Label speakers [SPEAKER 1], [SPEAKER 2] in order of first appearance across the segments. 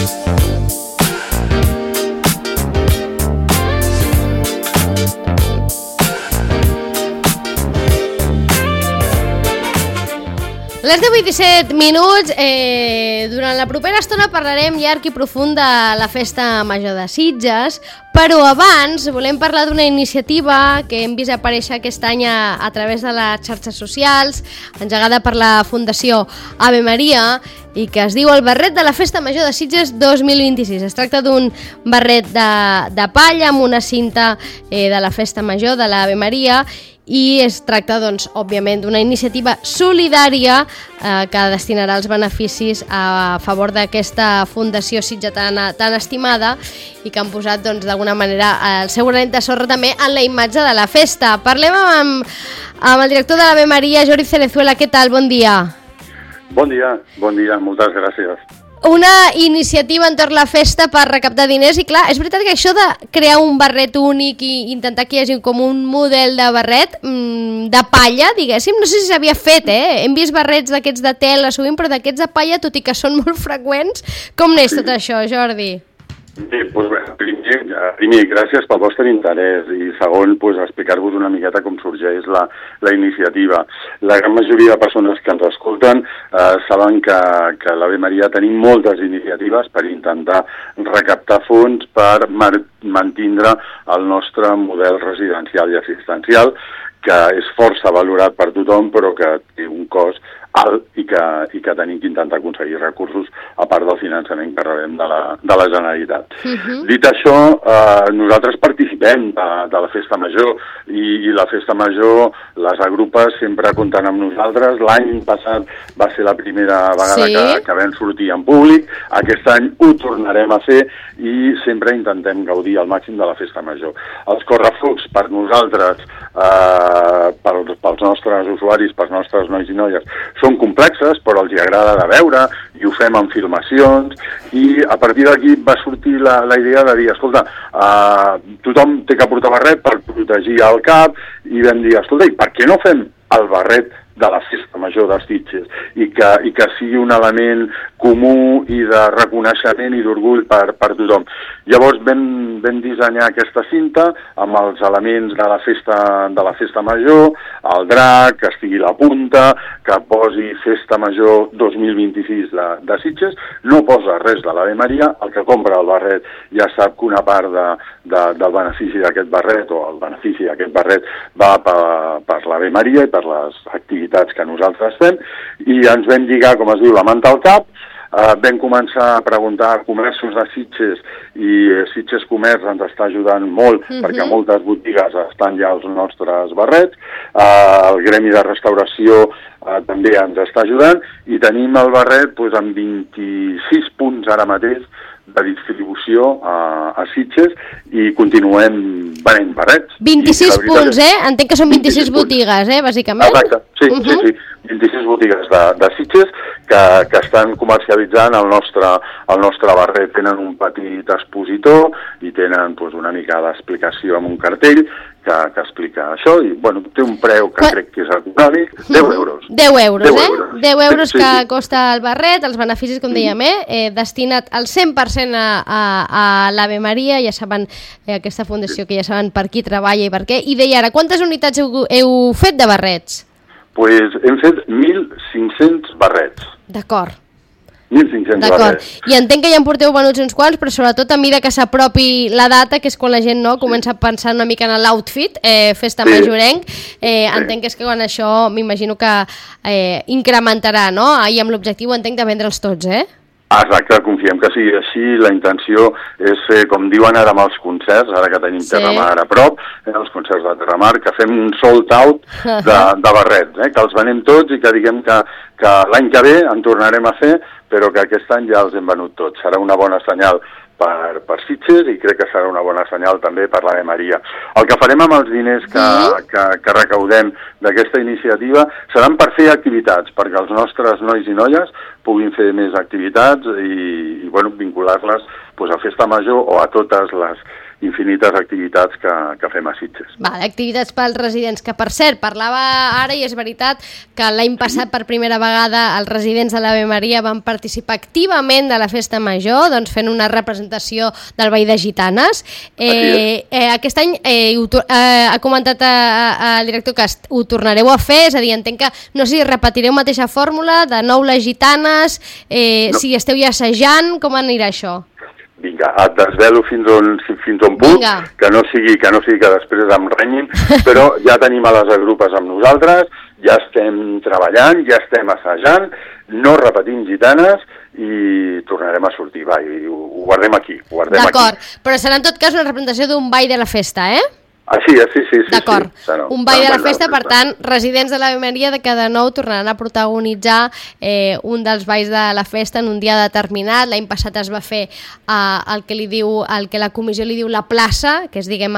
[SPEAKER 1] Les 10:27 minuts, durant la propera estona parlarem llarg i profund de la Festa Major de Sitges, però abans volem parlar d'una iniciativa que hem vist aparèixer aquest any a través de les xarxes socials, engegada per la Fundació Ave Maria, i que es diu el barret de la Festa Major de Sitges 2026. Es tracta d'un barret de palla amb una cinta de la Festa Major de l'Ave Maria, i es tracta, doncs, òbviament, d'una iniciativa solidària que destinarà els beneficis a favor d'aquesta fundació sitgetana tan estimada i que han posat, doncs, d'alguna manera el seu granet de sorra també en la imatge de la festa. Parlem amb el director de l'Ave Maria, Jordi Cerezuela. Què tal? Bon dia.
[SPEAKER 2] Bon dia, moltes gràcies.
[SPEAKER 1] Una iniciativa entorn la festa per recaptar diners i clar, és veritat que això de crear un barret únic i intentar que hi hagi com un model de barret de palla, diguéssim, no sé si s'havia fet, Hem vist barrets d'aquests de tela sovint, però d'aquests de palla, tot i que són molt freqüents, com n'és tot això, Jordi?
[SPEAKER 2] Bé, doncs bé, primer, gràcies pel vostre interès i segon, explicar-vos una miqueta com sorgeix la iniciativa. La gran majoria de persones que ens escolten saben que a l'Ave Maria tenim moltes iniciatives per intentar recaptar fons per mantindre el nostre model residencial i assistencial, que és força valorat per tothom, però que té un cost alt i que tenim que intentar aconseguir recursos a part del finançament que rebem de la Generalitat. Dit això, nosaltres participem de la Festa Major i la Festa Major les agrupes sempre compten amb nosaltres. L'any passat va ser la primera vegada que vam sortir en públic. Aquest any ho tornarem a fer i sempre intentem gaudir al màxim de la Festa Major. Els correfocs per nosaltres, pels nostres usuaris, pels nostres nois i noies, són complexes, però els hi agrada de veure i ho fem amb filmacions i a partir d'aquí va sortir la idea de dir, escolta, tothom té que portar barret per protegir el cap i vam dir, escolta, i per què no fem el barret de la Festa Major de Sitges i que sigui un element comú i de reconeixement i d'orgull per tothom. Llavors vam dissenyar aquesta cinta amb els elements de la Festa Major, el drac, que estigui a la punta, que posi Festa Major 2026 de Sitges, no posa res de l'Ave Maria, el que compra el barret ja sap que una part del benefici d'aquest barret o el benefici d'aquest barret va per l'Ave Maria i per les activitats que nosaltres fem i ens vam lligar, com es diu, la manta al cap. Vam començar a preguntar a comerços de Sitges i Sitges Comerç ens està ajudant molt perquè moltes botigues estan ja als nostres barrets. El gremi de restauració també ens està ajudant i tenim el barret amb 26 punts ara mateix de distribució a Sitges i continuem venent barrets.
[SPEAKER 1] 26 punts, Entenc que són 26 botigues, bàsicament.
[SPEAKER 2] Exacte, sí. 26 botigues de Sitges que estan comercialitzant el nostre barret. Tenen un petit expositor i tenen una mica d'explicació amb un cartell que explica això i, té un preu que crec que és econòmic, 10 euros.
[SPEAKER 1] 10 euros, 10 euros que costa el barret, els beneficis, com dèiem, destinat al 100% a l'Ave Maria, ja saben, aquesta fundació que ja saben per qui treballa i per què. I deia ara, quantes unitats heu fet de barrets?
[SPEAKER 2] Hem fet 1.500 barrets.
[SPEAKER 1] D'acord.
[SPEAKER 2] 1.500 barrets.
[SPEAKER 1] I entenc que ja en porteu venuts uns quants, però sobretot a mesura que s'apropi la data, que és quan la gent comença a pensar una mica en l'outfit, festa majorenc, entenc que és que quan això m'imagino que incrementarà, no? I amb l'objectiu entenc de vendre'ls tots,
[SPEAKER 2] Exacte, confiem que sigui així. La intenció és fer, com diuen ara amb els concerts, ara que tenim Terramar a prop, els concerts de Terramar, que fem un sold out de barrets, que els venem tots i que diguem que l'any que ve en tornarem a fer, però que aquest any ja els hem venut tots. Serà una bona senyal per Sitges i crec que serà una bona senyal també per l'Ave Maria. El que farem amb els diners que recaudem d'aquesta iniciativa seran per fer activitats, perquè els nostres nois i noies puguin fer més activitats i vincular-les a Festa Major o a totes les infinites activitats que fem a Sitges.
[SPEAKER 1] Vale, activitats pels residents, que per cert, parlava ara i és veritat que l'any passat per primera vegada els residents de l'Ave Maria van participar activament de la festa major, doncs fent una representació del Ball de Gitanes. Aquest any ha comentat el director que ho tornareu a fer, és a dir, entenc que no sé si repetireu mateixa fórmula, de nou les gitanes, no. Si esteu ja assajant, com anirà això?
[SPEAKER 2] Vinga, et desvelo fins on puc, que no sigui que després em renyin, però ja tenim a les agrupes amb nosaltres, ja estem treballant, ja estem assajant, no repetim gitanes i tornarem a sortir, i ho guardem aquí.
[SPEAKER 1] D'acord, però serà en tot cas una representació d'un ball de la festa,
[SPEAKER 2] Sí.
[SPEAKER 1] D'acord, un ball de la festa, per tant, residents de l'Ave Maria que de nou tornaran a protagonitzar un dels balls de la festa en un dia determinat. L'any passat es va fer el que la comissió li diu la plaça, que és, diguem,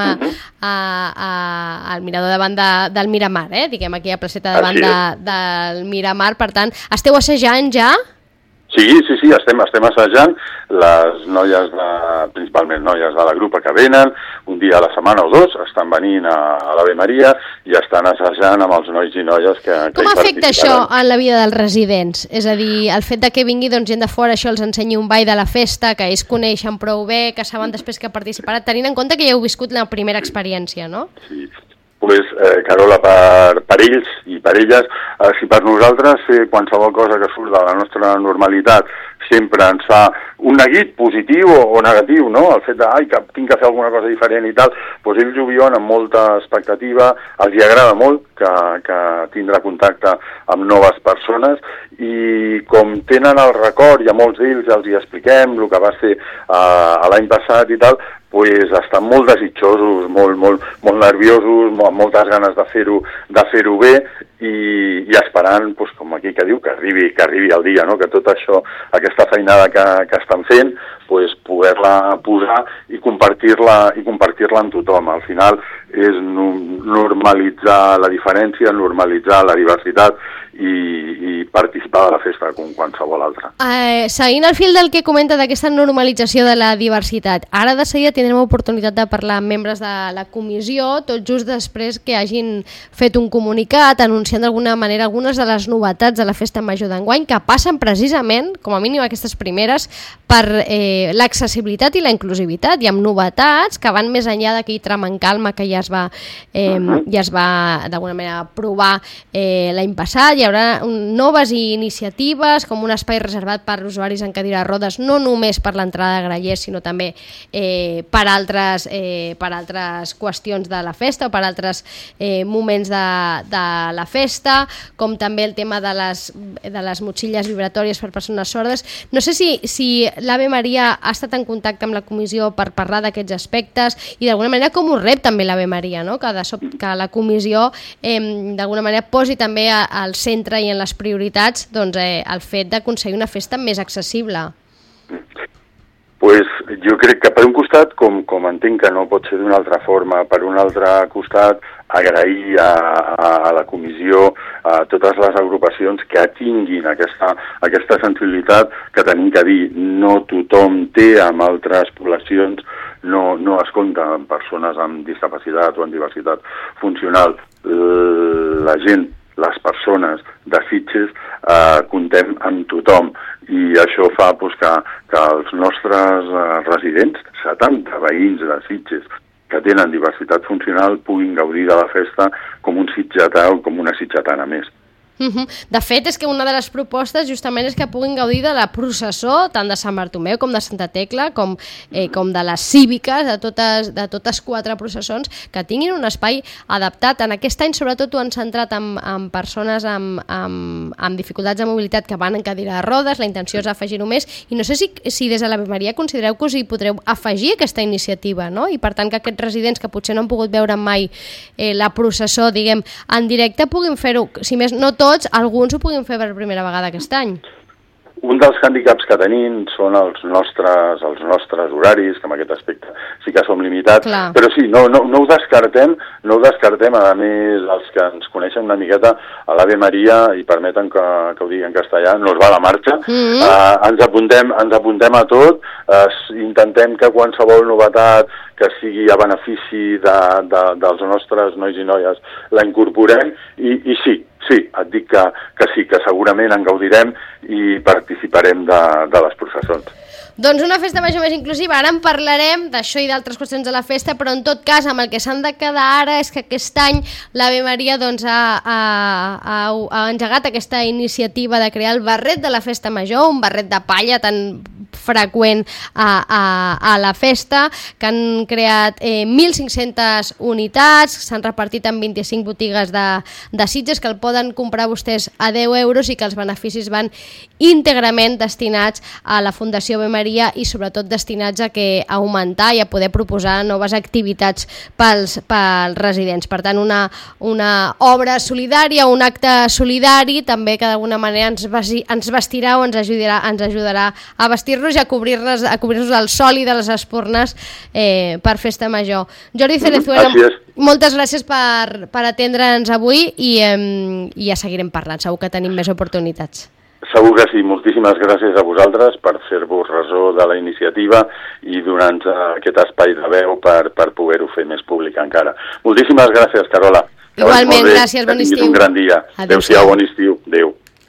[SPEAKER 1] al mirador davant del Miramar, diguem, aquí a placeta davant del Miramar. Per tant, esteu assajant ja?
[SPEAKER 2] Sí, estem assajant, les noies, principalment noies de la grupa que venen, un dia a la setmana o dos, estan venint a l'Ave Maria i estan assajant amb els nois i noies que
[SPEAKER 1] Com afecta això en la vida dels residents? És a dir, el fet de que vingui gent de fora, això els ensenyi un ball de la festa, que ells coneixen prou bé, que saben després que participaran, tenint en compte que ja heu viscut la primera experiència, no?
[SPEAKER 2] Sí. Carola, per ells i per elles, si per nosaltres fer qualsevol cosa que surt de la nostra normalitat sempre ens fa un neguit positiu o negatiu, no? El fet que tinc que fer alguna cosa diferent i tal, doncs ells ho viuen amb molta expectativa, els hi agrada molt que tindrà contacte amb noves persones i com tenen el record i a molts d'ells els hi expliquem el que va ser l'any passat i tal, pues estan molt desitjosos, molt nerviosos, amb moltes ganes de fer-ho bé i esperant, pues, com aquí que diu, que arribi el dia, no? Que tot això, aquesta feinada que estan fent, pues, poder-la posar i compartir-la amb tothom. Al final és normalitzar la diferència, normalitzar la diversitat i participar de la festa com qualsevol altra.
[SPEAKER 1] Seguint el fil del que comenta d'aquesta normalització de la diversitat, ara de seguida tindrem oportunitat de parlar amb membres de la comissió, tot just després que hagin fet un comunicat anunciant d'alguna manera algunes de les novetats de la festa major d'enguany, que passen precisament, com a mínim aquestes primeres, per l'accessibilitat i la inclusivitat, i amb novetats que van més enllà d'aquell tram en calma que ja es va d'alguna manera aprovar l'any passat. Hi haurà noves iniciatives, com un espai reservat per usuaris en cadira de rodes, no només per l'entrada de grallers, sinó també per altres qüestions de la festa o per altres moments de la festa, com també el tema de les motxilles vibratòries per persones sordes. No sé si l'Ave Maria ha estat en contacte amb la comissió per parlar d'aquests aspectes i d'alguna manera com ho rep també l'Ave Maria, no? Que la comissió d'alguna manera posi també al centre i en les prioritats el fet d'aconseguir una festa més accessible.
[SPEAKER 2] Pues jo crec que per un costat, com entenc que no pot ser d'una altra forma, per un altre costat agrair a la comissió, a totes les agrupacions que tinguin aquesta sensibilitat que tenim que dir, no tothom té, amb altres poblacions no es compta amb persones amb discapacitat o amb diversitat funcional. La gent, les persones de Sitges comptem amb tothom i això fa que els nostres residents, 70 veïns de Sitges que tenen diversitat funcional, puguin gaudir de la festa com un sitgetà o com una sitgetana més.
[SPEAKER 1] De fet, és que una de les propostes justament és que puguin gaudir de la processó tant de Sant Bartomeu com de Santa Tecla com de les cíviques, de totes 4 processons, que tinguin un espai adaptat. En aquest any sobretot ho han centrat en persones amb dificultats de mobilitat que van en cadira de rodes. La intenció és afegir-ho més i no sé si des de l'Ave Maria considereu que us hi podreu afegir aquesta iniciativa, no? I per tant que aquests residents que potser no han pogut veure mai la processó, diguem, en directe puguin fer-ho, si més no tots, alguns ho puguin fer per primera vegada aquest any.
[SPEAKER 2] Un dels hàndicaps que tenim són els nostres horaris, que en aquest aspecte sí que som limitats, però sí, no ho descartem, a més els que ens coneixen una miqueta a l'Ave Maria, i permeten que ho digui en castellà, nos va la marxa, ens apuntem a tot, intentem que qualsevol novetat que sigui a benefici dels nostres nois i noies la incorporem, i sí, et dic que sí, que segurament en gaudirem i participarem de les processons.
[SPEAKER 1] Doncs una festa major més inclusiva. Ara en parlarem d'això i d'altres qüestions de la festa, però en tot cas amb el que s'han de quedar ara és que aquest any l'Ave Maria doncs, ha engegat aquesta iniciativa de crear el barret de la festa major, un barret de palla tan freqüent a la festa, que han creat 1.500 unitats, s'han repartit en 25 botigues de Sitges, que el poden comprar vostès a 10 euros i que els beneficis van íntegrament destinats a la Fundació Ave Maria i sobretot destinats a augmentar i a poder proposar noves activitats pels residents. Per tant, una obra solidària, un acte solidari, també que d'alguna manera ens vestirà o ens ajudarà a vestir-nos i a cobrir-nos del sol i de les espurnes per festa major. Jordi Cerezuela, moltes gràcies per atendre'ns avui i ja seguirem parlant, segur que tenim més oportunitats.
[SPEAKER 2] Segur que sí, moltíssimes gràcies a vosaltres per fer-vos ressò de la iniciativa i donar-nos aquest espai de veu per poder-ho fer més públic encara. Moltíssimes gràcies, Carola.
[SPEAKER 1] Igualment, gràcies, bon estiu.
[SPEAKER 2] Que tinguis un gran dia. Adéu-siau, bon estiu. Adéu.